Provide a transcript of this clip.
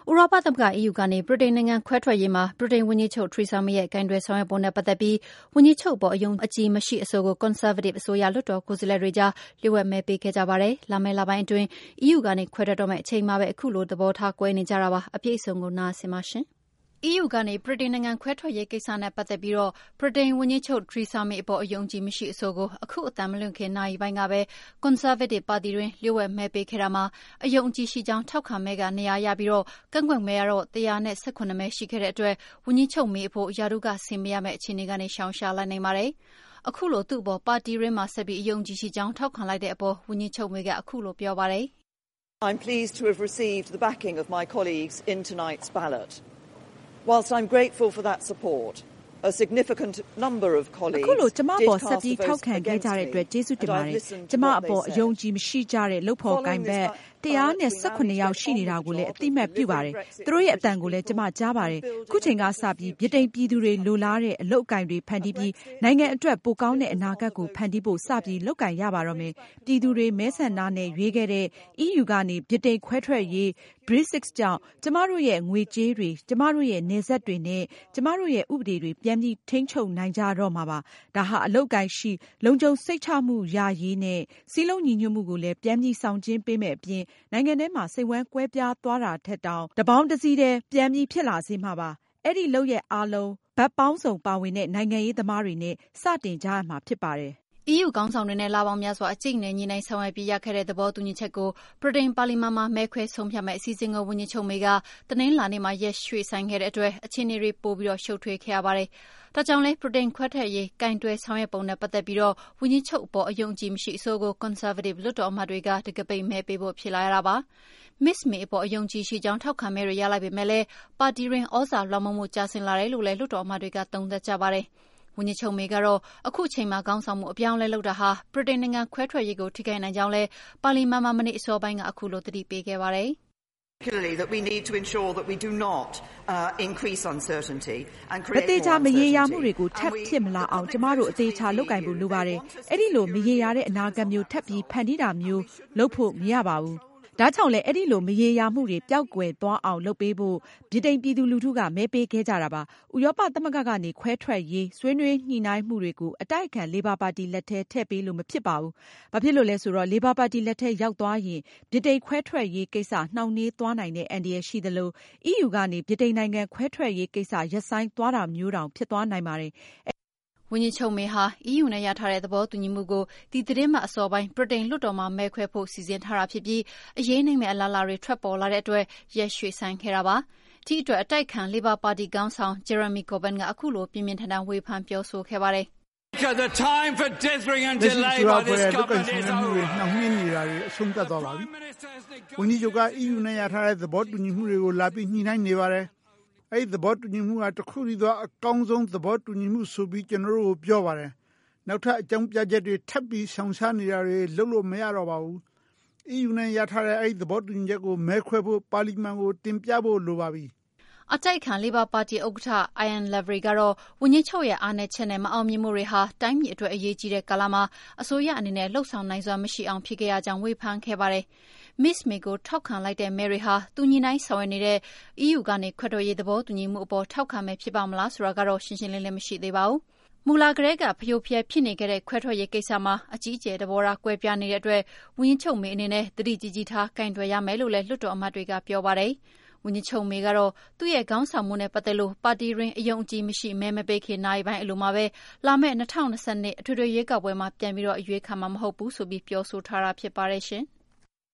ဥရောပသမဂ္ဂ EU ကနေဗြိတိန်နိုင်ငံခွဲထွက်ရေးမှာဗြိတိန်ဝန်ကြီးချုပ် Theresa May ရဲ့ကိုင်တွယ်ဆောင်ရွက်ပုံနဲ့ပတ်သက်ပြီးဝန်ကြီးချုပ်အပေါ်အယုံကြည်မရှိအဆိုကို Conservative အစိုးရလွှတ်တော်ကိုယ်စားလှယ်တွေကြားလျှို့ဝှက်မဲပေးခဲ့ကြပါတယ်။လာမယ့်လပိုင်းအတွင်း EU ကနေခွဲထွက်တော့မယ့်အချိန်မှာပဲအခုလိုသဘောထားကွဲနေကြတာပါ။အပြည့်အစုံကိုနားဆင်ပါရှင်။ EU ကနေဗြိတိန်နိုင်ငံခွဲထွက်ရေးကိစ္စနဲ့ပတ်သက်ပြီးဗြိတိန်ဝန်ကြီးချုပ် Theresa May အပေါ်အယုံကြည်မရှိအဆိုကိုအခုအသံမလွှင့်ခင်နာရီပိုင်းကပဲ Conservative ပါတီတွင်းလျှို့ဝှက်မဲပေးခဲ့တာမှာအယုံအကြည်ရှိကြောင်းထောက်ခံမဲက200ရပြီးကန့်ကွက်မဲကတော့118မဲရှိခဲ့တဲ့အတွက်ဝန်ကြီးချုပ် May အဖို့ရာထူးကဆင်းမရမယ့်အခြေအနေကနေရှောင်ရှားလိုက်နိုင်ပါတယ်။အခုလိုသူ့အပေါ်ပါတီတွင်းမှာဆက်ပြီးအယုံကြည်ရှိကြောင်းထောက်ခံလိုက်တဲ့အပေါ်ဝန်ကြီးချုပ် May ကအခုလိုပြောပါတယ်။ I'm pleased to have received the backing of my colleagues in tonight's ballot.Whilst I'm grateful for that support, a significant number of colleagues အခုလိုကျမပေါ်ဆက်ပြီးထောက်ခံခဲ့ကြတဲ့အတွက်ကျေးဇူးတင်ပါတယ်။ကျမအပေါ်အယုံကြည်မရှိကြတဲ့လုပ်ဖော်ကိုင်ဘက်118ယောက်ရှိနေတာကိုလည်းအသိအမှတ်ပြုပါတယ်။သူတို့ရဲ့အတန်ကိုလည်းကျမကြားပါတယ်။ခုချိန်ကစပြီးဗြိတိန်ပြည်သူတွေလိုလားတဲ့အလုပ်အကင်တွေဖန်တီးပြီးနိုင်ငံအတွက်ပိုကောင်းတဲ့အနာဂတ်ကိုဖန်တီးဖို့စပြီးလုပ်ကင်ရပါတော့မယ်။ပြည်သူတွေမဲဆန္ဒနဲ့ရွေးခဲ့တဲ့ EU ကနေဗြိတိန်ခွဲထွက်ရေး Brexit ကြောင့်ကျမတို့ရဲ့ငွေကြေးတွေကျမတို့ရဲ့နယ်စပ်တွေနဲ့ကျမတို့ရဲ့ဥပဒေတွေပြန်ပြီးထိန်းချုပ်နိုင်ကြတော့မှာပါ။ဒါဟာအလုပ်ကိုင်ရှိလုံခြုံစိတ်ချမှုရရေးနဲ့စည်းလုံးညီညွတ်မှုကိုလည်းပြန်ပြီးဆောင်ကျဉ်ပေးမဲ့အပြင်နိုင်ငံထဲမှာစိတ်ဝမ်းကွဲပြားသွားတာထက်တောင်တပေါင်းတစည်းတည်းပြန်ပြီးဖြစ်လာစေမှာပါ။အဲ့ဒီလုပ်ရဲ့အားလုံးဘက်ပေါင်းစုံပါဝင်တဲ့နိုင်ငံရေးသမားတွေနဲ့စတင်ကြရမှာဖြစ်ပါတယ်။ EU ခေါင်းဆောင်တွေနဲ့လပေါင်းများစွာအကျိတ်နဲ့ညီနိုင်ဆောင်ရွက်ပြီးရခဲ့တဲ့သဘောတူညီချက်ကိုဗြိတိန်ပါလီမန်မှာမဲခွဲဆုံးဖြတ်မယ့်အစီအစဉ်ကိုဝန်ကြီးချုပ် May ကတနင်္လာနေ့မှာရက်ရွှေ့ဆိုင်းခဲ့တဲ့အတွက်အခြေအနေတွေပိုပြီးရှုပ်ထွေးခဲ့ရပါတယ်။ဒါကြောင့်လည်းဗြိတိန်ခွဲထွက်ရေးကိုင်တွယ်ဆောင်ရွက်ပုံနဲ့ပတ်သက်ပြီးဝန်ကြီးချုပ်အပေါ်အယုံကြည်မရှိအဆိုကို Conservative လွှတ်တော်အမတ်တွေကတကပိတ်မဲပေးဖို့ဖြစ်လာရတာပါ။ Miss May အပေါ်အယုံကြည်ရှိကြောင်းထောက်ခံမဲတွေရလိုက်ပေမဲ့လည်းပါတီတွင်ဩဇာလွှမ်းမိုးမှုကျဆင်းလာတယ်လို့လည်းလွှတ်တော်အမတ်တွေကသုံးသပ်ကြပါတယ်။ဝန်ကြီးချုပ် May ကတော့အခုချိန်မှာခေါင်းဆောင်မှုအပြောင်းအလဲလုပ်တာဟာဗြိတိန်နိုင်ငံခွဲထွက်ရေးကိုထိခိုက်နိုင်ကြောင်းလည်းပါလီမန်မှာမနေ့အစောပိုင်းကအခုလိုသတိပေးခဲ့ပါတယ်။ Particularly that we need to ensure that we do not increase uncertainty and create မသေးချာမရေရာမှုတွေကိုထပ်ဖြစ်မလာအောင်ကျမတို့အသေးချာလုပ်ကင်ဖို့လိုပါတယ်။အဲ့ဒီလိုမရေရာတဲ့အနာဂတ်မျိုးထပ်ပြီးဖန်တီးတာမျိုးလုပ်ဖို့မရပါဘူး။ဒါကြောင့်လည်းအဲ့ဒီလိုမရေရာမှုတွေပျောက်ကွယ်သွားအောင်လုပ်ပေးဖို့ဗြိတိန်ပြည်သူလူထုကမဲပေးခဲ့ကြတာပါ။ဥရောပသမဂ္ဂကနေခွဲထွက်ရေးဆွေးနွေးညှိနှိုင်းမှုတွေကိုအတိုက်အခံလေဘာပါတီလက်ထဲထည့်ပေးလို့မဖြစ်ပါဘူး။ဘာဖြစ်လို့လဲဆိုတော့လေဘာပါတီလက်ထဲရောက်သွားရင်ဗြိတိန်ခွဲထွက်ရေးကိစ္စနှောင့်နှေးသွားနိုင်တဲ့အန္တရာယ်ရှိသလို EU ကနေဗြိတိန်နိုင်ငံခွဲထွက်ရေးကိစ္စရပ်ဆိုင်းသွားတာမျိုးတောင်ဖြစ်သွားနိုင်ပါတယ်။ဝန်ကြီးချုပ် May ဟာ EU နဲ့ရထားတဲ့သဘောတူညီမှုကိုဒီသတင်းပတ်အစောပိုင်းဗြိတိန်လွှတ်တော်မှာမဲခွဲဖို့စီစဉ်ထားတာဖြစ်ပြီးအရေးနိမ့်မဲ့အလားအလာတွေထွက်ပေါ်လာတဲ့အတွက်ရက်ရွှေ့ဆိုင်းခဲ့တာပါ။ဒီအတွက်အတိုက်ခံလေဘာပါတီခေါင်းဆောင် Jeremy Corbyn ကအခုလိုပြင်းပြင်းထန်ထန်ဝေဖန်ပြောဆိုခဲ့ပါတယ်။ The time for dithering and delay by this government is over. နှောင့်နှေးနေတာတွေအဆုံးသတ်သွားပါပြီ။ဝန်ကြီးချုပ်က EU နဲ့ရထားတဲ့သဘောတူညီမှုတွေကိုလာပြီးညှိနှိုင်းနေပါတယ်။အဲ့ဒီသဘောတူညီမှုကတစ်ခုတည်းသောအကောင်းဆုံးသဘောတူညီမှုဆိုပြီးကျွန်တော်တို့ပြောပါတယ်။နောက်ထပ်အကြောင်းပြချက်တွေထပ်ပြီးဆောင်ရှားနေတာတွေလုပ်လို့မရတော့ပါဘူး။ EU နဲ့ရထားတဲ့အဲ့ဒီသဘောတူညီချက်ကိုမဲခွဲဖို့ပါလီမန်ကိုတင်ပြဖို့လိုပါပြီ။အတိုက်ခံလေဘာပါတီဥက္ကဋ္ဌ Ian Lavery ကတော့ဝန်ကြီးချုပ်ရဲ့အားနည်းချက်နဲ့မအောင်မြင်မှုတွေဟာတိုင်းပြည်အတွက်အရေးကြီးတဲ့ကာလမှာအစိုးရအနေနဲ့လှုပ်ဆောင်နိုင်စွမ်းမရှိအောင်ဖြစ်ခဲ့ရကြောင်းဝေဖန်ခဲ့ပါတယ်။ Miss May ကိုထောက်ခံလိုက်တဲ့မဲတွေဟာသူညီနိုင်ဆောင်ရွက်နေတဲ့ EU ကနေခွဲထွက်ရေးသဘောတူညီမှုအပေါ်ထောက်ခံမဲဖြစ်ပါမလားဆိုတာကတော့ရှင်းရှင်းလင်းလင်းမရှိသေးပါဘူး။မူလကတည်းကဖျို့ဖျက်ဖြစ်နေခဲ့တဲ့ခွဲထွက်ရေးကိစ္စမှာအကြီးအကျယ်သဘောထားကွဲပြားနေတဲ့အတွက်ဝန်ကြီးချုပ် May အနေနဲ့သတိကြီးကြီးထားကိုင်တွယ်ရမယ်လို့လည်းလွှတ်တော်အမတ်တွေကပြောပါတယ်။ဝန်ကြီးချုပ် May ကတော့သူ့ရဲ့ခေါင်းဆောင်မှုနဲ့ပတ်သက်လို့ပါတီတွင်အယုံအကြည်မရှိမဲမပေးခင်နာရီပိုင်းအလိုမှာပဲလာမယ့်2022အထွေထွေရွေးကောက်ပွဲမှာပြန်ပြီးအရွေးခံမှာမဟုတ်ဘူးဆိုပြီးပြောဆိုထားတာဖြစ်ပါတယ်ရှင်။